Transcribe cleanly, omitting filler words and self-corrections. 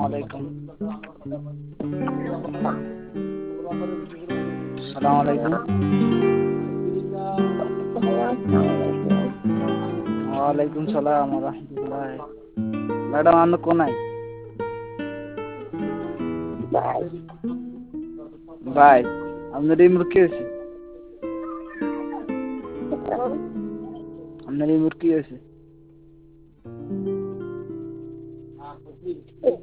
আলাইকুম। আসসালামু আলাইকুম। ওয়ালাইকুম সালাম ওয়া রাহমাতুল্লাহ। ম্যাডাম আপনি কোনায়? ভাই আপনার এই মুরগি আছে? আপনার এই মুরগি আছে?